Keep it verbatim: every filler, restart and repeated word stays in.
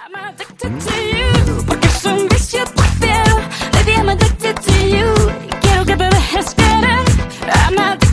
I'm addicted to you, porque es un vicio tu piel. Baby, I'm addicted to you. Quiero que me dejes querer. I'm addicted.